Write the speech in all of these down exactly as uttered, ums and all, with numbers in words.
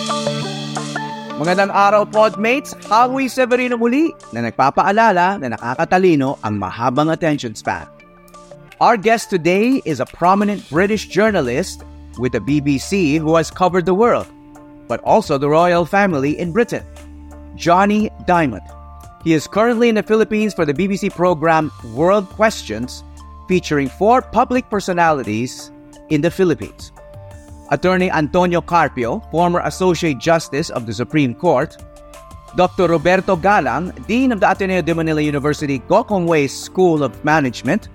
Magandang araw, Podmates! Howie Severino muli na nagpapaalala na nakakatalino ang mahabang attention span. Our guest today is a prominent British journalist with the B B C who has covered the world, but also the royal family in Britain, Johnny Diamond. He is currently in the Philippines for the B B C program World Questions, featuring four public personalities in the Philippines. Attorney Antonio Carpio, former Associate Justice of the Supreme Court, Doctor Roberto Galang, Dean of the Ateneo de Manila University Gokong Wei School of Management,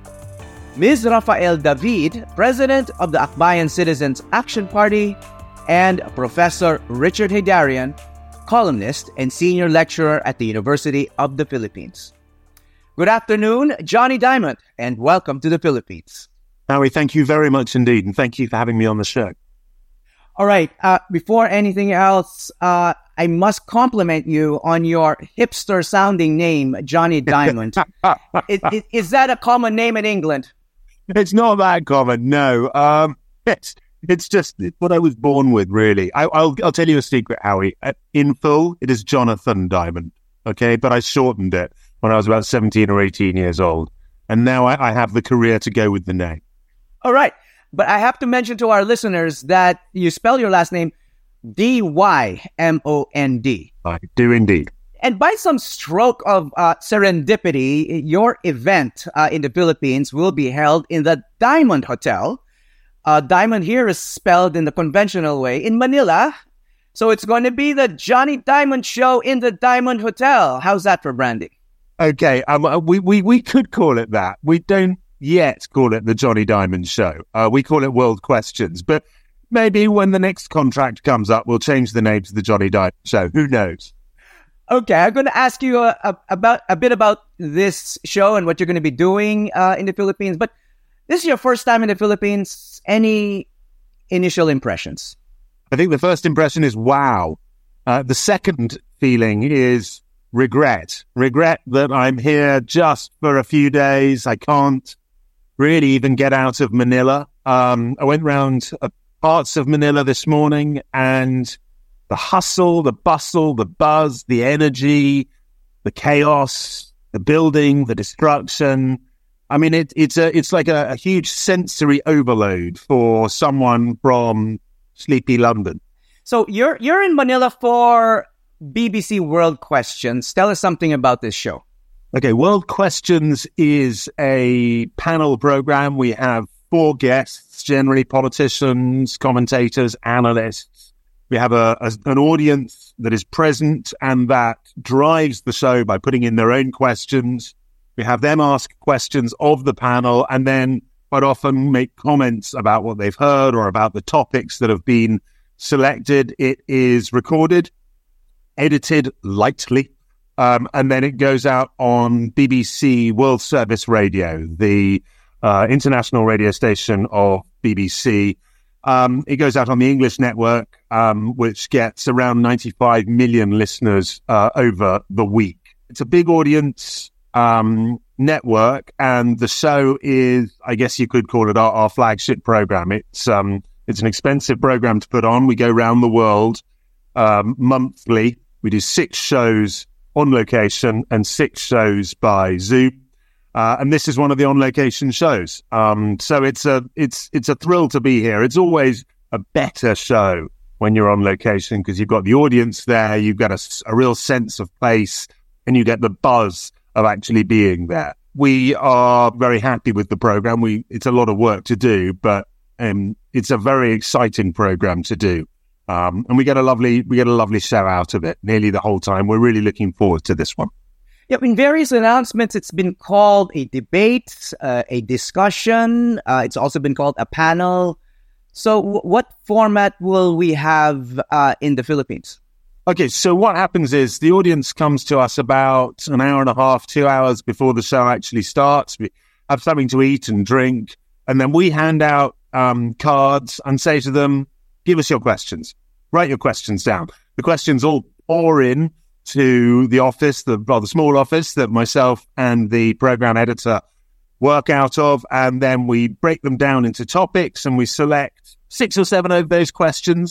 Miz Rafael David, President of the Akbayan Citizens Action Party, and Professor Richard Heydarian, columnist and senior lecturer at the University of the Philippines. Good afternoon, Johnny Diamond, and welcome to the Philippines. Howie, thank you very much indeed, and thank you for having me on the show. All right. Uh, before anything else, uh, I must compliment you on your hipster-sounding name, Johnny Diamond. is, is, is that a common name in England? It's not that common, no. Um, it's it's just what I was born with, really. I, I'll I'll tell you a secret, Howie. In full, it is Jonathan Diamond. Okay, but I shortened it when I was about seventeen or eighteen years old, and now I, I have the career to go with the name. All right. But I have to mention to our listeners that you spell your last name D Y M O N D. I do indeed. And by some stroke of uh, serendipity, your event uh, in the Philippines will be held in the Diamond Hotel. Uh, Diamond here is spelled in the conventional way in Manila. So it's going to be the Johnny Diamond Show in the Diamond Hotel. How's that for branding? Okay, um, we, we, we could call it that. We don't yet call it the Johnny Diamond Show. Uh, we call it World Questions. But maybe when the next contract comes up, we'll change the name to the Johnny Diamond Show. Who knows? Okay, I'm going to ask you uh, about a bit about this show and what you're going to be doing uh, in the Philippines. But this is your first time in the Philippines. Any initial impressions? I think the first impression is wow. Uh, the second feeling is regret. Regret that I'm here just for a few days. I can't really even get out of Manila. Um, I went round uh, parts of Manila this morning, and the hustle, the bustle, the buzz, the energy, the chaos, the building, the destruction. I mean, it, it's a, it's like a, a huge sensory overload for someone from sleepy London. So you're you're in Manila for B B C World Questions. Tell us something about this show. Okay, World Questions is a panel program. We have four guests, generally politicians, commentators, analysts. We have a, a an audience that is present and that drives the show by putting in their own questions. We have them ask questions of the panel and then quite often make comments about what they've heard or about the topics that have been selected. It is recorded, edited lightly, um, and then it goes out on B B C World Service Radio, the uh, international radio station of B B C. Um, it goes out on the English network, um, which gets around ninety-five million listeners uh, over the week. It's a big audience um, network, and the show is, I guess you could call it our, our flagship program. It's um, it's an expensive program to put on. We go around the world um, monthly. We do six shows on location and six shows by Zoom. Uh, and this is one of the on-location shows. Um, so it's a it's it's a thrill to be here. It's always a better show when you're on location because you've got the audience there, you've got a, a real sense of place, and you get the buzz of actually being there. We are very happy with the program. We it's a lot of work to do, but um, it's a very exciting program to do. Um, and we get a lovely we get a lovely show out of it nearly the whole time. We're really looking forward to this one. Yeah, in various announcements, it's been called a debate, uh, a discussion. Uh, it's also been called a panel. So w- what format will we have uh, in the Philippines? Okay, so what happens is the audience comes to us about an hour and a half, two hours before the show actually starts. We have something to eat and drink, and then we hand out um, cards and say to them, give us your questions. Write your questions down. The questions all pour in to the office, the rather small office that myself and the program editor work out of, and then we break them down into topics and we select six or seven of those questions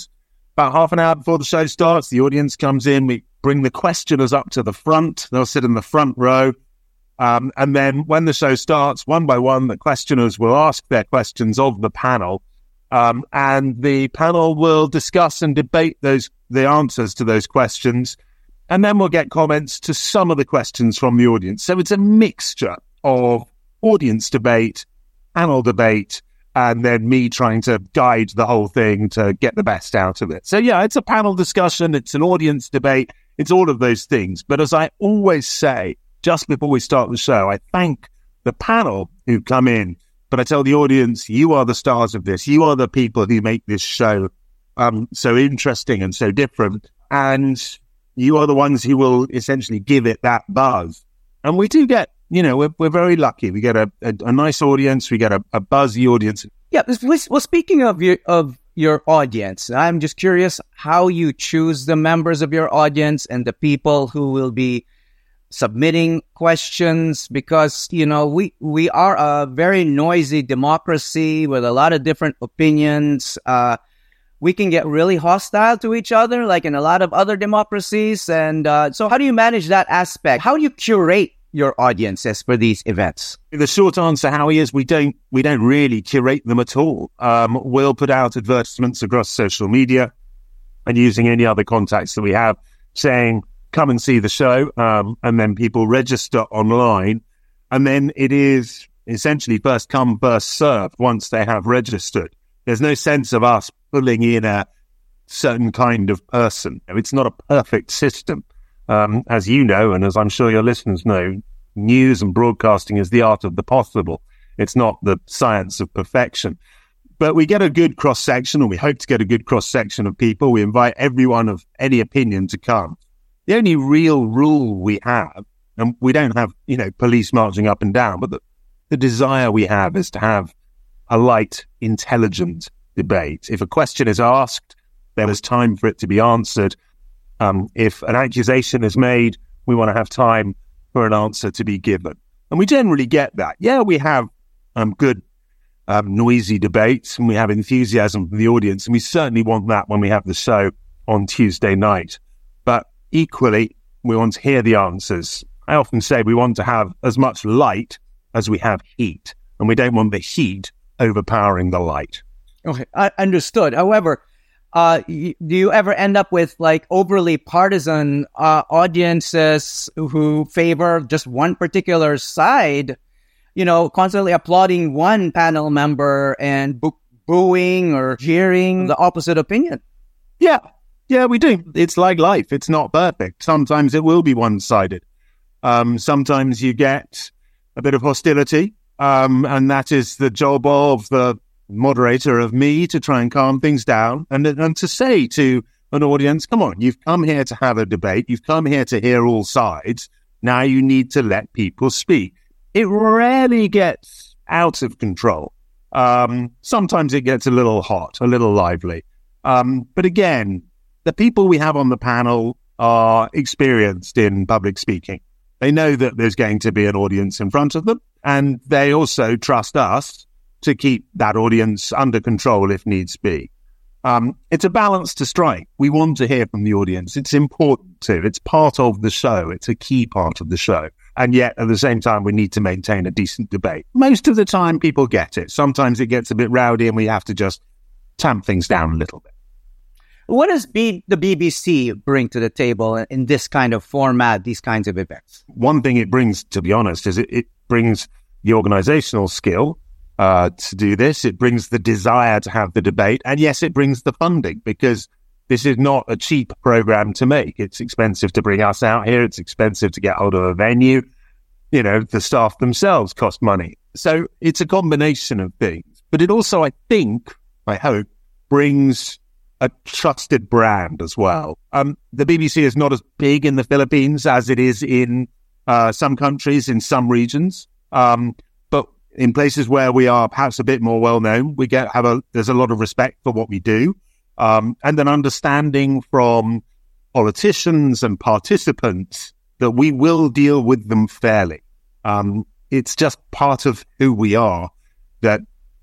About half an hour before the show starts, the audience comes in. We bring the questioners up to the front. They'll sit in the front row. Um, and then when the show starts, one by one, the questioners will ask their questions of the panel. Um, and the panel will discuss and debate those the answers to those questions. And then we'll get comments to some of the questions from the audience. So it's a mixture of audience debate, panel debate, and then me trying to guide the whole thing to get the best out of it. So yeah, it's a panel discussion, it's an audience debate, it's all of those things. But as I always say, just before we start the show, I thank the panel who come in, but I tell the audience, you are the stars of this. You are the people who make this show um, so interesting and so different. And you are the ones who will essentially give it that buzz. And we do get, you know, we're, we're very lucky. We get a, a, a nice audience. We get a, a buzzy audience. Yeah. Well, speaking of your, of your audience, I'm just curious how you choose the members of your audience and the people who will be submitting questions, because, you know, we, we are a very noisy democracy with a lot of different opinions. Uh, we can get really hostile to each other, like in a lot of other democracies. And uh, so how do you manage that aspect? How do you curate your audiences for these events? The short answer, Howie, is we don't we don't really curate them at all. Um, we'll put out advertisements across social media and using any other contacts that we have, saying, come and see the show, um, and then people register online. And then it is essentially first come, first served once they have registered. There's no sense of us pulling in a certain kind of person. It's not a perfect system. Um, as you know, and as I'm sure your listeners know, news and broadcasting is the art of the possible. It's not the science of perfection. But we get a good cross-section, or we hope to get a good cross-section of people. We invite everyone of any opinion to come. The only real rule we have, and we don't have, you know, police marching up and down, but the, the desire we have is to have a light, intelligent debate. If a question is asked, there is time for it to be answered. Um, if an accusation is made, we want to have time for an answer to be given. And we generally get that. Yeah, we have um, good, um, noisy debates, and we have enthusiasm from the audience, and we certainly want that when we have the show on Tuesday night. But equally, we want to hear the answers. I often say we want to have as much light as we have heat, and we don't want the heat overpowering the light. Okay, I understood. However, uh, y- do you ever end up with like overly partisan uh, audiences who favor just one particular side, you know, constantly applauding one panel member and boo- booing or jeering the opposite opinion? Yeah. Yeah, we do. It's like life. It's not perfect. Sometimes it will be one-sided. Um, sometimes you get a bit of hostility, um, and that is the job of the moderator, of me, to try and calm things down and, and to say to an audience, come on, you've come here to have a debate. You've come here to hear all sides. Now you need to let people speak. It rarely gets out of control. Um, sometimes it gets a little hot, a little lively. Um, but again, the people we have on the panel are experienced in public speaking. They know that there's going to be an audience in front of them, and they also trust us to keep that audience under control if needs be. Um, it's a balance to strike. We want to hear from the audience. It's important too. It's part of the show. It's a key part of the show. And yet, at the same time, we need to maintain a decent debate. Most of the time, people get it. Sometimes it gets a bit rowdy, and we have to just tamp things down a little bit. What does B- the B B C bring to the table in this kind of format, these kinds of events? One thing it brings, to be honest, is it, it brings the organizational skill uh, to do this. It brings the desire to have the debate. And yes, it brings the funding, because this is not a cheap program to make. It's expensive to bring us out here. It's expensive to get hold of a venue. You know, the staff themselves cost money. So it's a combination of things. But it also, I think, I hope, brings a trusted brand as well. Um, the B B C is not as big in the Philippines as it is in uh, some countries, in some regions. Um, but in places where we are perhaps a bit more well known, we get have a there's a lot of respect for what we do, um, and an understanding from politicians and participants that we will deal with them fairly. Um, it's just part of who we are, that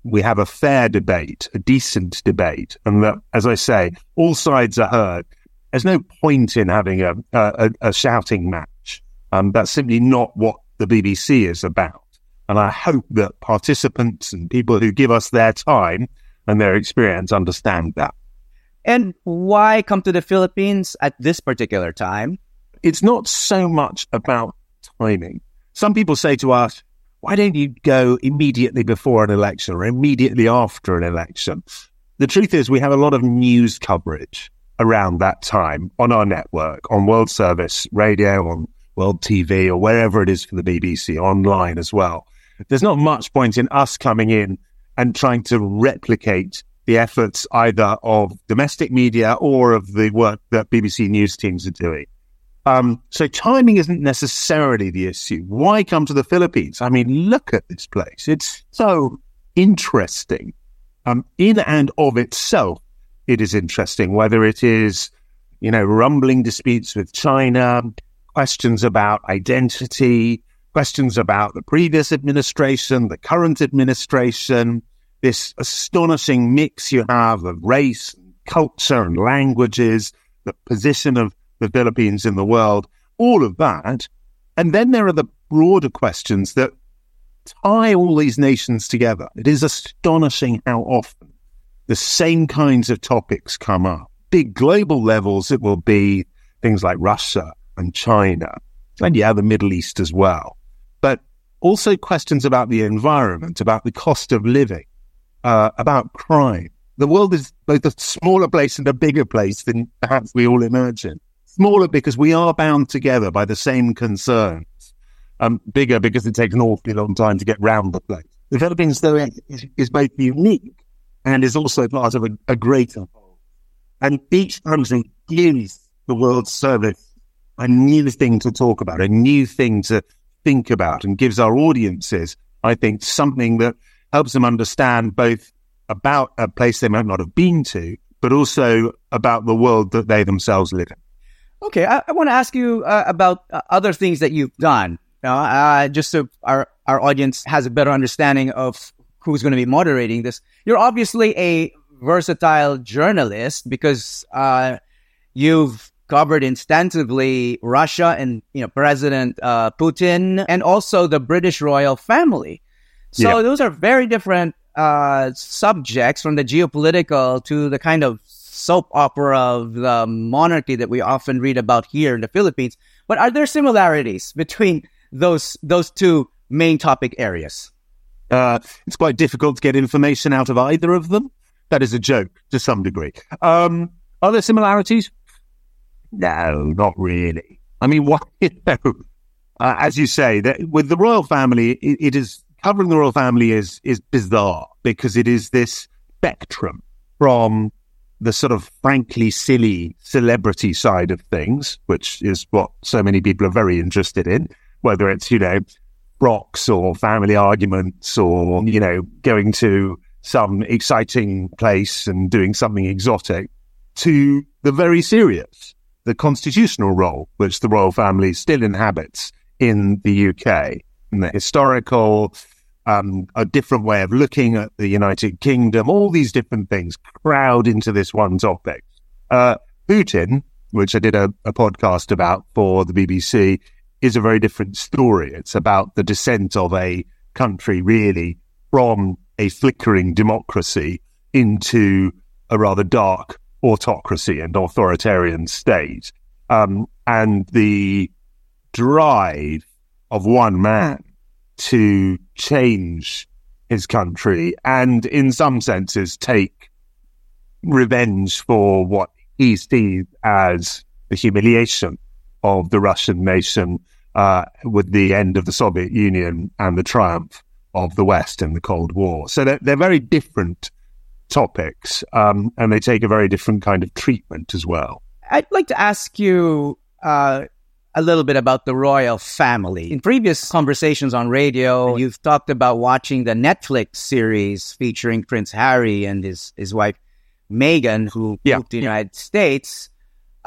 we have a fair debate, a decent debate, and that, as I say, all sides are heard. There's no point in having a, a, a shouting match. Um, that's simply not what the B B C is about. And I hope that participants and people who give us their time and their experience understand that. And why come to the Philippines at this particular time? It's not so much about timing. Some people say to us, why don't you go immediately before an election or immediately after an election? The truth is we have a lot of news coverage around that time on our network, on World Service Radio, on World T V, or wherever it is for the B B C, online as well. There's not much point in us coming in and trying to replicate the efforts either of domestic media or of the work that B B C News teams are doing. Um, so timing isn't necessarily the issue. Why come to the Philippines? I mean, look at this place. It's so interesting. Um, in and of itself, it is interesting, whether it is, you know, rumbling disputes with China, questions about identity, questions about the previous administration, the current administration, this astonishing mix you have of race, culture, and languages, the position of the Philippines in the world, all of that. And then there are the broader questions that tie all these nations together. It is astonishing how often the same kinds of topics come up. Big global levels, it will be things like Russia and China, and yeah, the Middle East as well. But also questions about the environment, about the cost of living, uh, about crime. The world is both a smaller place and a bigger place than perhaps we all imagine. Smaller because we are bound together by the same concerns. Um, bigger because it takes an awfully long time to get round the place. The Philippines, though, is, is both unique and is also part of a, a greater whole. And each country gives the World Service a new thing to talk about, a new thing to think about, and gives our audiences, I think, something that helps them understand both about a place they might not have been to, but also about the world that they themselves live in. Okay, I, I want to ask you uh, about uh, other things that you've done, you know, uh, just so our, our audience has a better understanding of who's going to be moderating this. You're obviously a versatile journalist because uh, you've covered extensively Russia and, you know, President uh, Putin, and also the British royal family. So yeah. Those are very different uh, subjects, from the geopolitical to the kind of soap opera of the monarchy that we often read about here in the Philippines. But are there similarities between those those two main topic areas? Uh, it's quite difficult to get information out of either of them. That is a joke to some degree. Um, are there similarities? No, not really. I mean, what, you know, uh, as you say, that with the royal family, it, it is covering the royal family is is bizarre because it is this spectrum from the sort of frankly silly celebrity side of things, which is what so many people are very interested in, whether it's, you know, frocks or family arguments or, you know, going to some exciting place and doing something exotic, to the very serious, the constitutional role which the royal family still inhabits in the U K, and the historical, um, a different way of looking at the United Kingdom, all these different things crowd into this one topic. Uh, Putin, which I did a, a podcast about for the B B C, is a very different story. It's about the descent of a country really from a flickering democracy into a rather dark autocracy and authoritarian state. Um, and the drive of one man to change his country and, in some senses, take revenge for what he sees as the humiliation of the Russian nation uh, with the end of the Soviet Union and the triumph of the West in the Cold War. So they're, they're very different topics, um, and they take a very different kind of treatment as well. I'd like to ask you uh, a little bit about the royal family. In previous conversations on radio, you've talked about watching the Netflix series featuring Prince Harry and his, his wife, Meghan, who yeah. moved to the United States.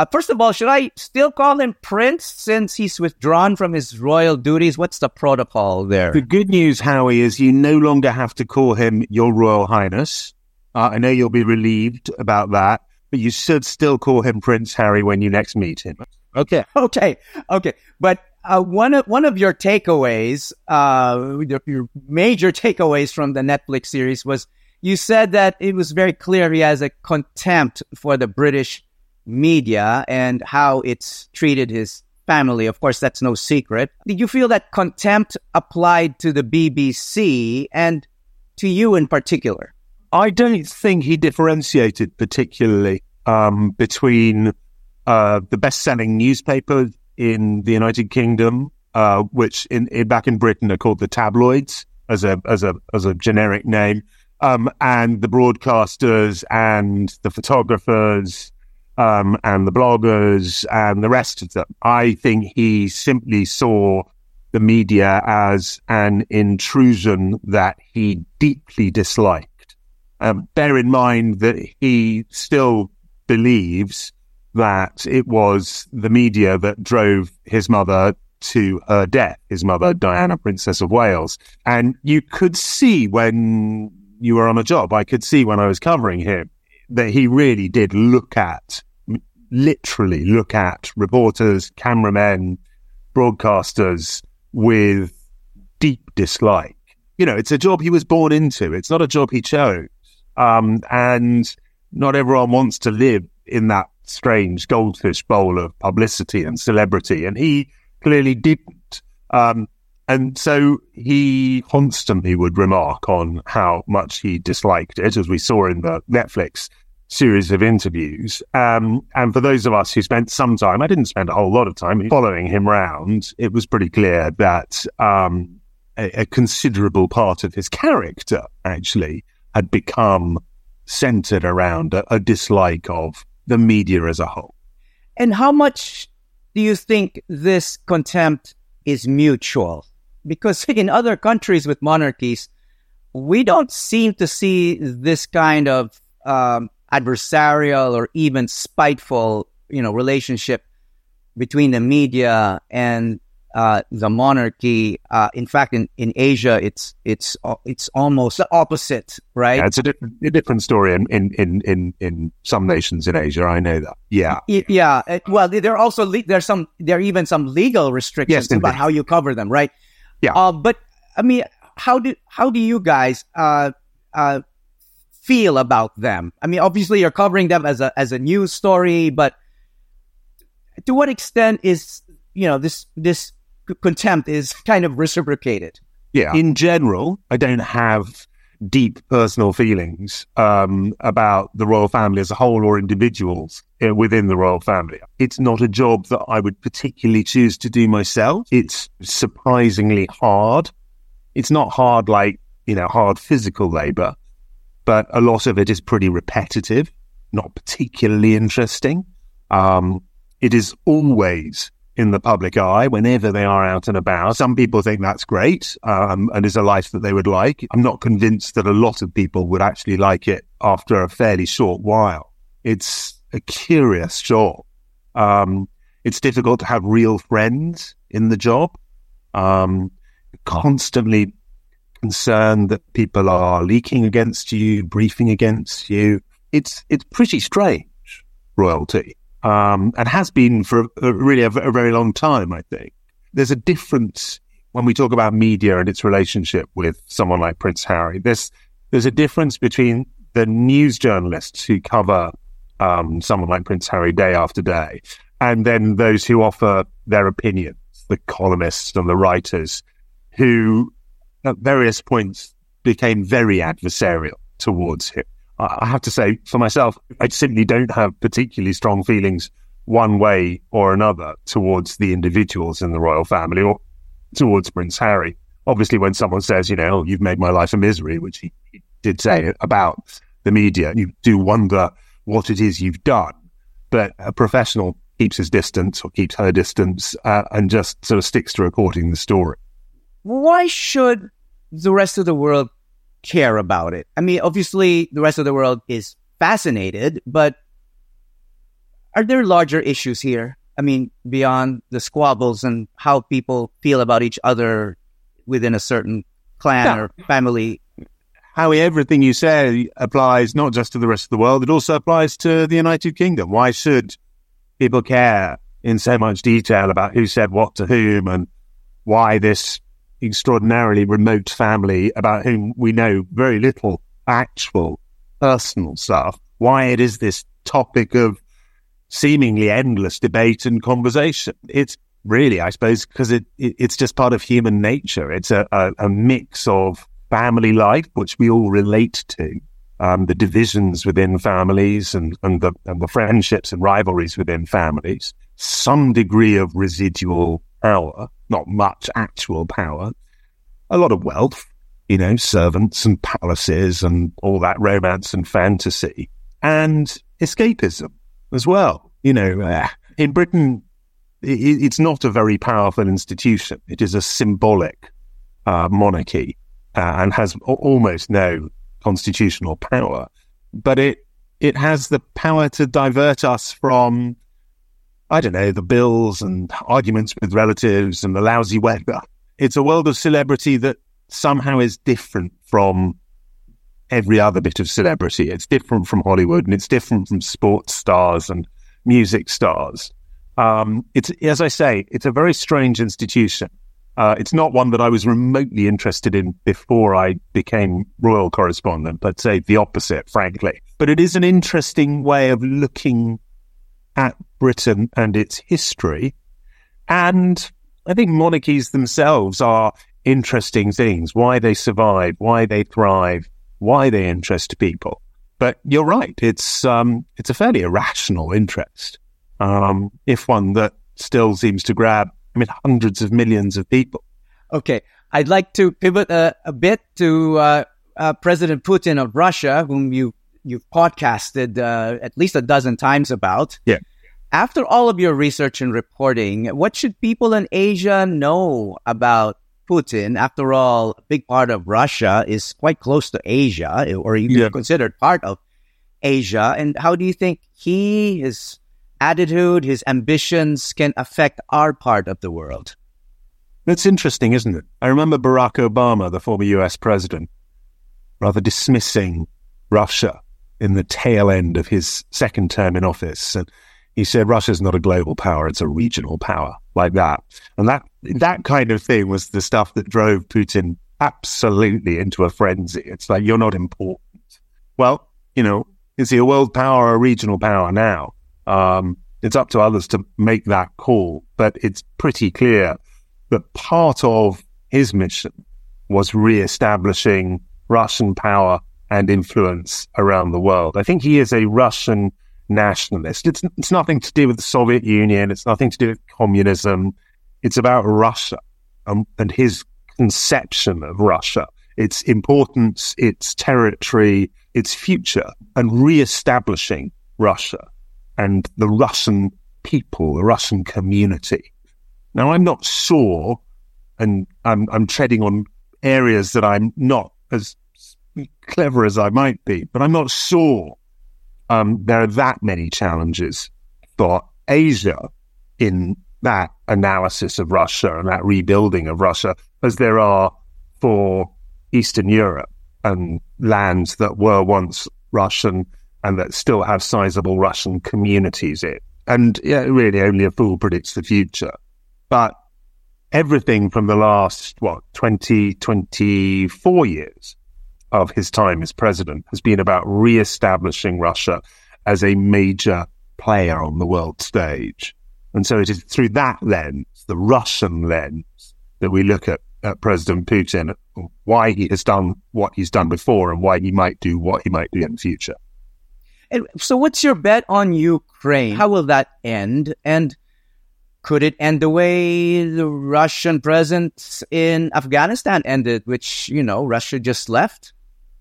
Uh, first of all, should I still call him Prince since he's withdrawn from his royal duties? What's the protocol there? The good news, Howie, is you no longer have to call him Your Royal Highness. Uh, I know you'll be relieved about that, but you should still call him Prince Harry when you next meet him. Okay. Okay. Okay. But uh, one of one of your takeaways, uh, your, your major takeaways from the Netflix series was you said that it was very clear he has a contempt for the British media and how it's treated his family. Of course, that's no secret. Did you feel that contempt applied to the B B C and to you in particular? I don't think he differentiated particularly um, between uh, the best-selling newspaper in the United Kingdom, uh, which in, in back in Britain are called the tabloids as a as a as a generic name, um, and the broadcasters and the photographers um, and the bloggers and the rest of them. I think he simply saw the media as an intrusion that he deeply disliked. Um, bear in mind that he still believes that it was the media that drove his mother to her death, his mother, Diana, Princess of Wales. And you could see when you were on a job, I could see when I was covering him, that he really did look at, literally look at reporters, cameramen, broadcasters with deep dislike. You know, it's a job he was born into. It's not a job he chose. Um, and not everyone wants to live in that strange goldfish bowl of publicity and celebrity. And he clearly didn't. Um, and so he constantly would remark on how much he disliked it, as we saw in the Netflix series of interviews. Um, and for those of us who spent some time, I didn't spend a whole lot of time following him round, it was pretty clear that um, a, a considerable part of his character, actually, had become centered around a, a dislike of the media as a whole. And how much do you think this contempt is mutual? Because in other countries with monarchies, we don't seem to see this kind of um, adversarial or even spiteful, you know, relationship between the media and uh, the monarchy. Uh, in fact, in, in Asia, it's it's it's almost the opposite, right? Yeah, it's a different a different story in, in, in, in, in some nations in Asia. I know that. Yeah, yeah. yeah. Well, there are also le- there's some there are even some legal restrictions yes, about how you cover them, right? Yeah. Uh, but I mean, how do how do you guys uh, uh, feel about them? I mean, obviously you're covering them as a as a news story, but to what extent is you know this this contempt is kind of reciprocated? Yeah. In general, I don't have deep personal feelings um, about the royal family as a whole or individuals uh, within the royal family. It's not a job that I would particularly choose to do myself. It's surprisingly hard. It's not hard like, you know, hard physical labor, but a lot of it is pretty repetitive, not particularly interesting. Um, it is always in the public eye whenever they are out and about. Some people think that's great um, and is a life that they would like. I'm not convinced that a lot of people would actually like it after a fairly short while. It's a curious job. Um, it's difficult to have real friends in the job. Um, constantly concerned that people are leaking against you, briefing against you. It's it's pretty strange, royalty. Um, and has been for a, really a, a very long time, I think. There's a difference when we talk about media and its relationship with someone like Prince Harry. There's, there's a difference between the news journalists who cover um, someone like Prince Harry day after day, and then those who offer their opinions, the columnists and the writers, who at various points became very adversarial towards him. I have to say, for myself, I simply don't have particularly strong feelings one way or another towards the individuals in the royal family or towards Prince Harry. Obviously, when someone says, you know, oh, you've made my life a misery, which he, he did say about the media, you do wonder what it is you've done. But a professional keeps his distance or keeps her distance uh, and just sort of sticks to reporting the story. Why should the rest of the world care about it? I mean, obviously, the rest of the world is fascinated, but are there larger issues here? I mean, beyond the squabbles and how people feel about each other within a certain clan Yeah. or family. Howie, everything you say applies not just to the rest of the world, it also applies to the United Kingdom. Why should people care in so much detail about who said what to whom and why this extraordinarily remote family about whom we know very little actual personal stuff, why it is this topic of seemingly endless debate and conversation? It's really, I suppose, because it, it it's just part of human nature. It's a, a, a mix of family life, which we all relate to, um, the divisions within families and, and, the, and the friendships and rivalries within families, some degree of residual power, not much actual power, a lot of wealth, you know, servants and palaces and all that romance and fantasy, and escapism as well. You know, uh, in Britain, it, it's not a very powerful institution. It is a symbolic uh, monarchy. Uh, and has a- almost no constitutional power, but it it has the power to divert us from, I don't know, the bills and arguments with relatives and the lousy weather. It's a world of celebrity that somehow is different from every other bit of celebrity. It's different from Hollywood, and it's different from sports stars and music stars. Um, it's, as I say, it's a very strange institution. Uh, it's not one that I was remotely interested in before I became royal correspondent. I'd say the opposite, frankly. But it is an interesting way of looking at Britain and its history. And I think monarchies themselves are interesting things, why they survive, why they thrive, why they interest people. But you're right, it's um, it's a fairly irrational interest, um, if one that still seems to grab, I mean, hundreds of millions of people. Okay, I'd like to pivot a, a bit to uh, uh, President Putin of Russia, whom you, you've podcasted uh, at least a dozen times about. Yeah. After all of your research and reporting, what should people in Asia know about Putin? After all, a big part of Russia is quite close to Asia, or even Yeah. considered part of Asia. And how do you think he, his attitude, his ambitions can affect our part of the world? That's interesting, isn't it? I remember Barack Obama, the former U S president, rather dismissing Russia in the tail end of his second term in office. And he said, Russia's not a global power, it's a regional power, like that. And that that kind of thing was the stuff that drove Putin absolutely into a frenzy. It's like, you're not important. Well, you know, is he a world power or a regional power now? Um, it's up to others to make that call, but it's pretty clear that part of his mission was re-establishing Russian power and influence around the world. I think he is a Russian nationalist. It's, it's nothing to do with the Soviet Union. It's nothing to do with communism. It's about Russia um, and his conception of Russia, its importance, its territory, its future, and re-establishing Russia and the Russian people, the Russian community. Now, I'm not sure, and I'm, I'm treading on areas that I'm not as clever as I might be, but I'm not sure um, there are that many challenges for Asia in that analysis of Russia and that rebuilding of Russia as there are for Eastern Europe and lands that were once Russian and that still have sizable Russian communities in. And yeah, really only a fool predicts the future. But everything from the last, what, twenty, twenty-four years of his time as president has been about re-establishing Russia as a major player on the world stage. And so it is through that lens, the Russian lens, that we look at, at President Putin, why he has done what he's done before and why he might do what he might do in the future. And so what's your bet on Ukraine? How will that end? And could it end the way the Russian presence in Afghanistan ended, which, you know, Russia just left?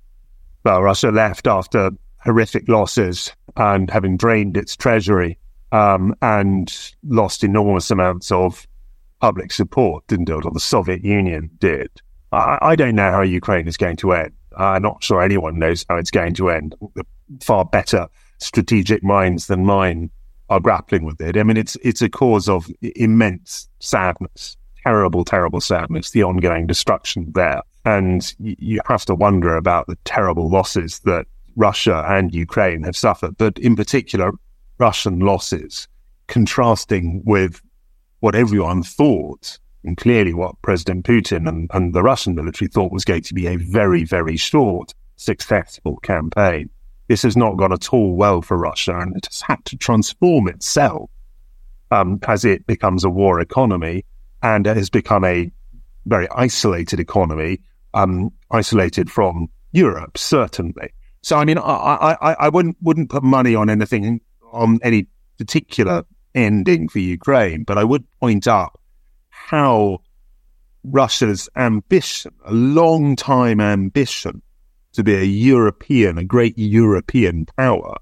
Well, Russia left after horrific losses and having drained its treasury um, and lost enormous amounts of public support, didn't it? Or the Soviet Union did. I, I don't know how Ukraine is going to end. I'm not sure anyone knows how it's going to end. The far better strategic minds than mine are grappling with it. I mean, it's it's a cause of immense sadness, terrible, terrible sadness, the ongoing destruction there. And y- you have to wonder about the terrible losses that Russia and Ukraine have suffered, but in particular, Russian losses, contrasting with what everyone thought, and clearly what President Putin and, and the Russian military thought was going to be a very, very short, successful campaign. This has not gone at all well for Russia, and it has had to transform itself um, as it becomes a war economy, and it has become a very isolated economy, um, isolated from Europe, certainly. So, I mean, I, I, I wouldn't wouldn't put money on anything, on any particular ending for Ukraine, but I would point out how Russia's ambition, a long time ambition to be a European, a great European power,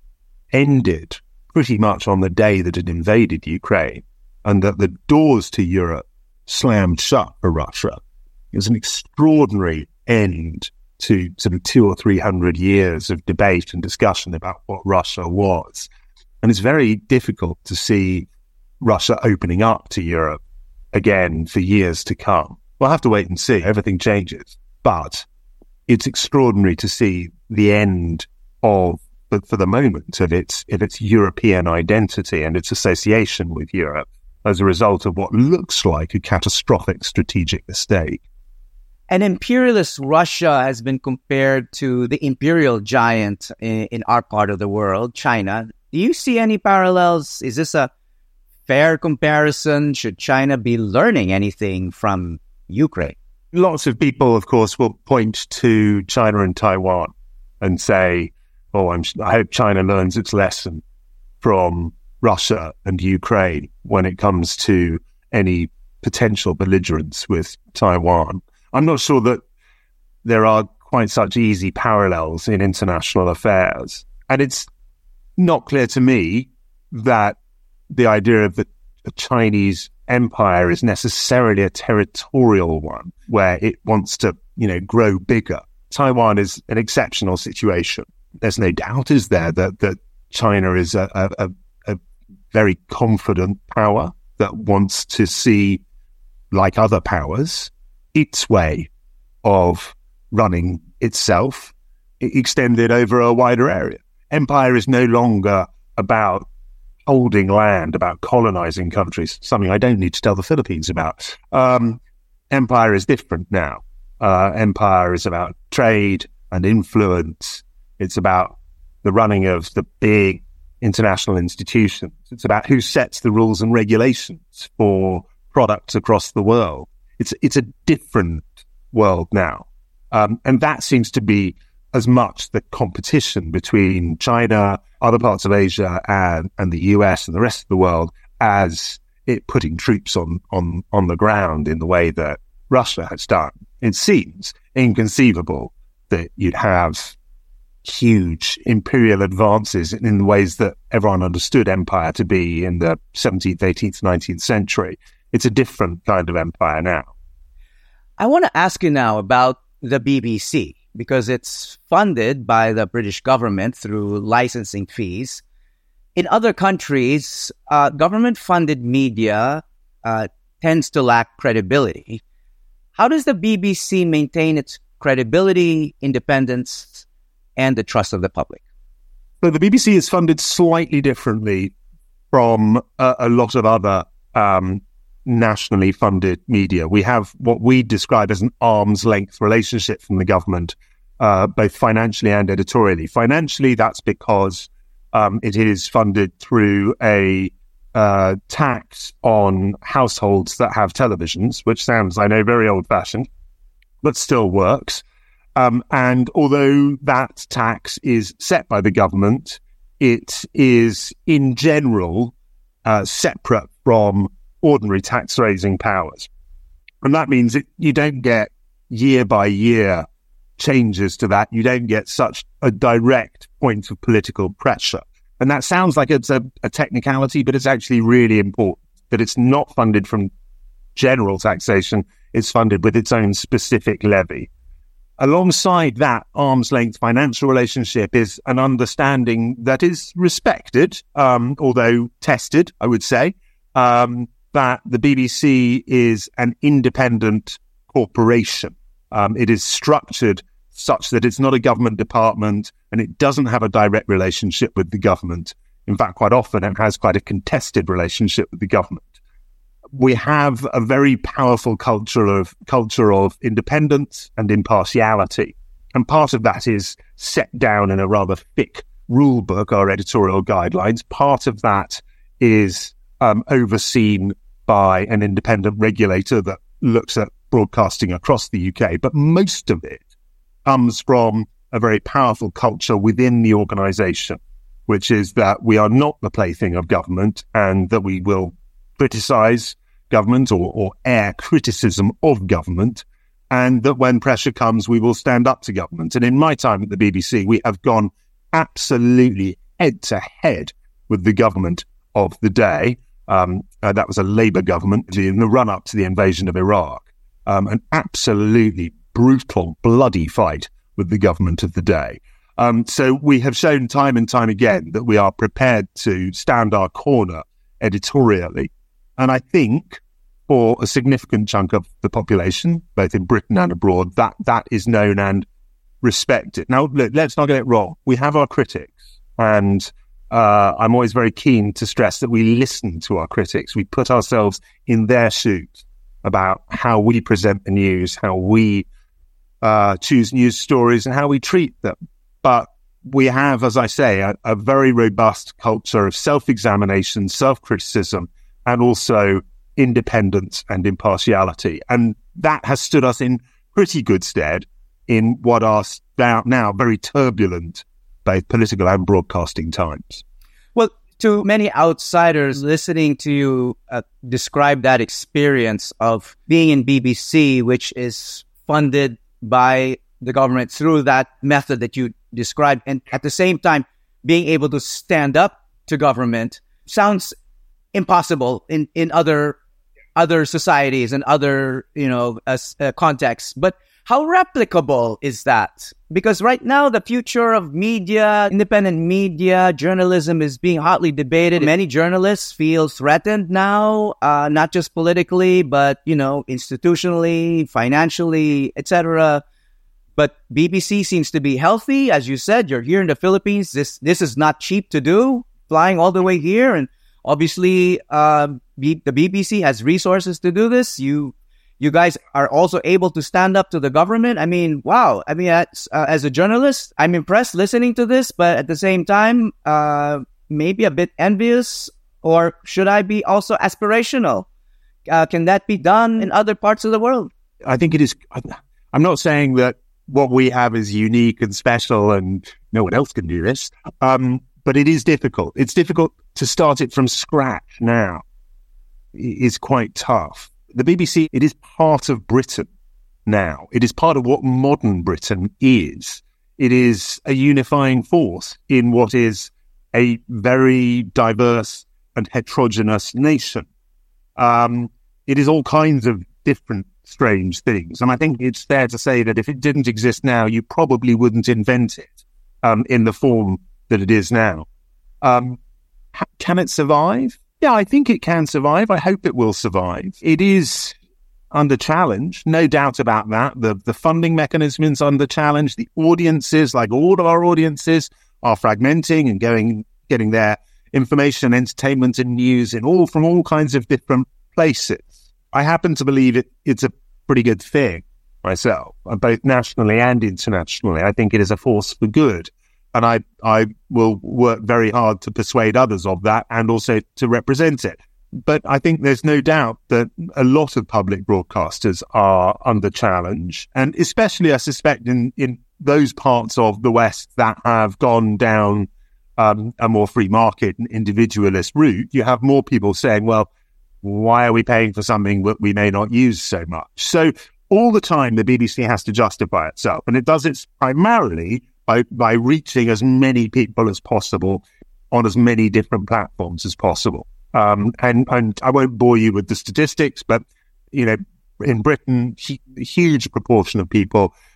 ended pretty much on the day that it invaded Ukraine, and that the doors to Europe slammed shut for Russia. It was an extraordinary end to sort of two or three hundred years of debate and discussion about what Russia was. And it's very difficult to see Russia opening up to Europe again for years to come. We'll have to wait and see. Everything changes. But it's extraordinary to see the end of, but for the moment, of its, of its European identity and its association with Europe as a result of what looks like a catastrophic strategic mistake. An imperialist Russia has been compared to the imperial giant in, in our part of the world, China. Do you see any parallels? Is this a fair comparison? Should China be learning anything from Ukraine? Lots of people, of course, will point to China and Taiwan and say, oh, I'm, I hope China learns its lesson from Russia and Ukraine when it comes to any potential belligerence with Taiwan. I'm not sure that there are quite such easy parallels in international affairs. And it's not clear to me that the idea of the, the Chinese empire is necessarily a territorial one where it wants to, you know, grow bigger. Taiwan is an exceptional situation. There's no doubt, is there, that, that China is a, a, a very confident power that wants to see, like other powers, its way of running itself extended over a wider area. Empire is no longer about holding land, about colonizing countries, something I don't need to tell the Philippines about. Um, empire is different now. Uh, empire is about trade and influence. It's about the running of the big international institutions. It's about who sets the rules and regulations for products across the world. It's it's a different world now. Um, and that seems to be as much the competition between China, other parts of Asia, and, and the U S and the rest of the world as it putting troops on, on, on the ground in the way that Russia has done. It seems inconceivable that you'd have huge imperial advances in the ways that everyone understood empire to be in the seventeenth, eighteenth, nineteenth century. It's a different kind of empire now. I want to ask you now about the B B C, because it's funded by the British government through licensing fees. In other countries, uh, government-funded media uh, tends to lack credibility. How does the B B C maintain its credibility, independence, and the trust of the public? So the B B C is funded slightly differently from a, a lot of other um, nationally funded media. We have what we describe as an arm's length relationship from the government, uh, both financially and editorially. Financially, that's because um, it is funded through a uh, tax on households that have televisions, which sounds, I know, very old-fashioned, but still works. Um, and although that tax is set by the government, it is in general uh, separate from ordinary tax-raising powers. And that means that you don't get year-by-year changes to that. You don't get such a direct point of political pressure. And that sounds like it's a, a technicality, but it's actually really important that it's not funded from general taxation. It's funded with its own specific levy. alongside that arm's length financial relationship is an understanding that is respected, um, although tested, I would say, um, that the B B C is an independent corporation. Um, it is structured such that it's not a government department and it doesn't have a direct relationship with the government. In fact, quite often it has quite a contested relationship with the government. We have a very powerful culture of culture of independence and impartiality. And part of that is set down in a rather thick rule book, our editorial guidelines. Part of that is um, overseen by an independent regulator that looks at broadcasting across the U K. But most of it comes from a very powerful culture within the organisation, which is that we are not the plaything of government and that we will criticise government or, or air criticism of government, and that when pressure comes, we will stand up to government. And in my time at the B B C, we have gone absolutely head to head with the government of the day. Um, uh, that was a Labour government in the run-up to the invasion of Iraq. Um, an absolutely brutal, bloody fight with the government of the day. Um, so we have shown time and time again that we are prepared to stand our corner editorially. And I think for a significant chunk of the population, both in Britain and abroad, that that is known and respected. Now, look, let's not get it wrong. We have our critics, and uh, I'm always very keen to stress that we listen to our critics. We put ourselves in their shoes about how we present the news, how we uh, choose news stories, and how we treat them. But we have, as I say, a, a very robust culture of self-examination, self-criticism, and also independence and impartiality. And that has stood us in pretty good stead in what are now, now very turbulent, both political and broadcasting times. Well, to many outsiders listening to you uh, describe that experience of being in B B C, which is funded by the government through that method that you described, and at the same time being able to stand up to government, sounds impossible in, in other other societies and other, you know, uh, uh, contexts. But how replicable is that? Because right now, the future of media, independent media, journalism is being hotly debated. Many journalists feel threatened now, uh, not just politically, but, you know, institutionally, financially, et cetera. But B B C seems to be healthy. As you said, you're here in the Philippines. This this is not cheap to do, flying all the way here. And obviously, uh, B- the B B C has resources to do this. You you guys are also able to stand up to the government. I mean, wow. I mean, as, uh, as a journalist, I'm impressed listening to this, but at the same time, uh, maybe a bit envious. Or should I be also aspirational? Uh, can that be done in other parts of the world? I think it is. I'm not saying that what we have is unique and special and no one else can do this. Um, but it is difficult. It's difficult to start it from scratch now. It's quite tough. The B B C, it is part of Britain now. It is part of what modern Britain is. It is a unifying force in what is a very diverse and heterogeneous nation. Um, it is all kinds of different strange things. And I think it's fair to say that if it didn't exist now, you probably wouldn't invent it um, in the form that it is now. Um, ha- can it survive? Yeah, I think it can survive. I hope it will survive. It is under challenge, no doubt about that. The the funding mechanism is under challenge. The audiences, like all of our audiences, are fragmenting and going, getting their information, entertainment and news in all from all kinds of different places. I happen to believe it, it's a pretty good thing myself, both nationally and internationally. I think it is a force for good. And I, I will work very hard to persuade others of that and also to represent it. But I think there's no doubt that a lot of public broadcasters are under challenge. And especially, I suspect, in, in those parts of the West that have gone down um, a more free market and individualist route, you have more people saying, well, why are we paying for something that we may not use so much? So all the time, the B B C has to justify itself. And it does it primarily by, by reaching as many people as possible on as many different platforms as possible. Um, and, and I won't bore you with the statistics, but, you know, in Britain, a huge proportion of people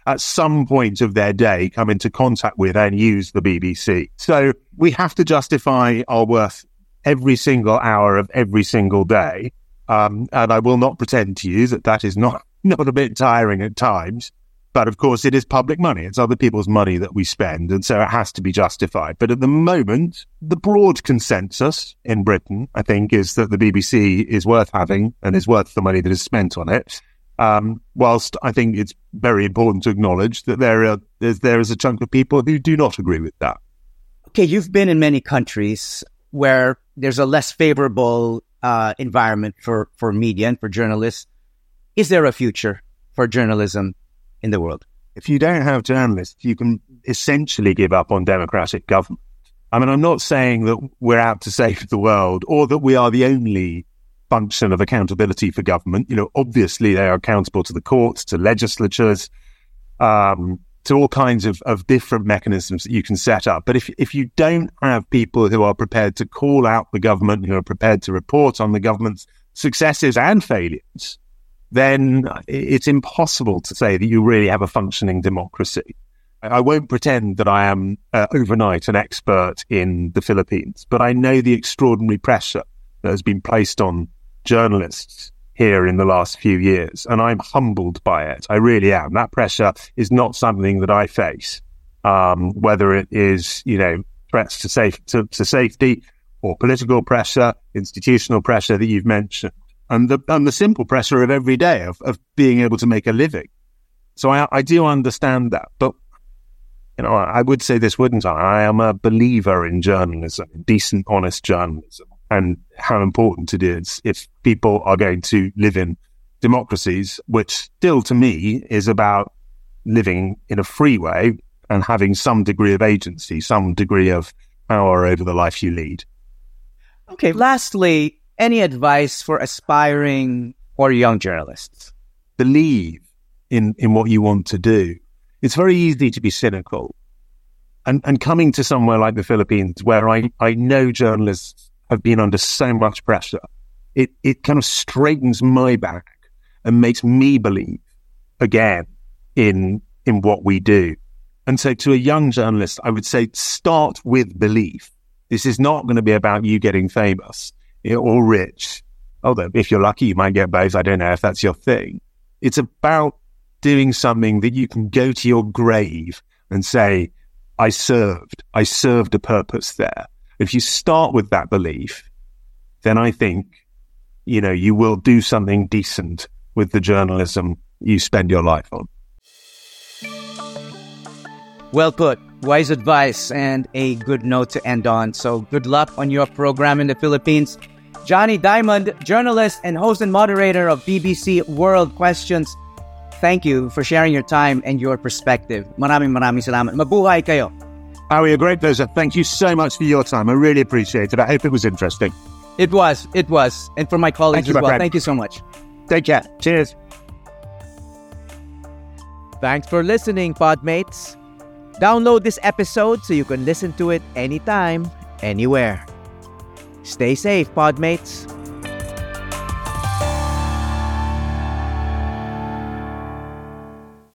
at some point of their day come into contact with and use the B B C. So we have to justify our worth every single hour of every single day. Um, and I will not pretend to you that that is not, not a bit tiring at times. But of course, it is public money. It's other people's money that we spend. And so it has to be justified. But at the moment, the broad consensus in Britain, I think, is that the B B C is worth having and is worth the money that is spent on it. Um, whilst I think it's very important to acknowledge that there are there's, there is a chunk of people who do not agree with that. Okay, you've been in many countries where there's a less favorable uh, environment for, for media and for journalists. Is there a future for journalism in the world? If you don't have journalists, you can essentially give up on democratic government. I mean, I'm not saying that we're out to save the world or that we are the only function of accountability for government. You know, obviously they are accountable to the courts, to legislatures, um, to all kinds of, of different mechanisms that you can set up. But if if you don't have people who are prepared to call out the government, who are prepared to report on the government's successes and failures, then it's impossible to say that you really have a functioning democracy. I won't pretend that I am uh, overnight an expert in the Philippines, but I know the extraordinary pressure that has been placed on journalists here in the last few years, and I'm humbled by it. I really am. That pressure is not something that I face, um, whether it is, you know, threats to, safe, to, to safety or political pressure, institutional pressure that you've mentioned. And the, and the simple pressure of every day of, of being able to make a living. So I, I do understand that. But, you know, I would say this, wouldn't I? I am a believer in journalism, decent, honest journalism, and how important it is if people are going to live in democracies, which still to me is about living in a free way and having some degree of agency, some degree of power over the life you lead. Okay, lastly, any advice for aspiring or young journalists? Believe in, in what you want to do. It's very easy to be cynical. And, and coming to somewhere like the Philippines, where I, I know journalists have been under so much pressure, it, it kind of straightens my back and makes me believe again in, in what we do. And so to a young journalist, I would say start with belief. This is not going to be about you getting famous or rich. Although if you're lucky, you might get both. I don't know if that's your thing. It's about doing something that you can go to your grave and say, I served, I served a purpose there. If you start with that belief, then I think, you know, you will do something decent with the journalism you spend your life on. Well put. Wise advice and a good note to end on. So good luck on your program in the Philippines. Johnny Diamond, journalist and host and moderator of B B C World Questions. Thank you for sharing your time and your perspective. Maraming maraming salamat. Mabuhay kayo. Howie, a great pleasure. Thank you so much for your time. I really appreciate it. I hope it was interesting. It was. It was. And for my colleagues Thank you, as well. friend. Thank you so much. Take care. Cheers. Thanks for listening, Podmates. Download this episode so you can listen to it anytime, anywhere. Stay safe, Podmates.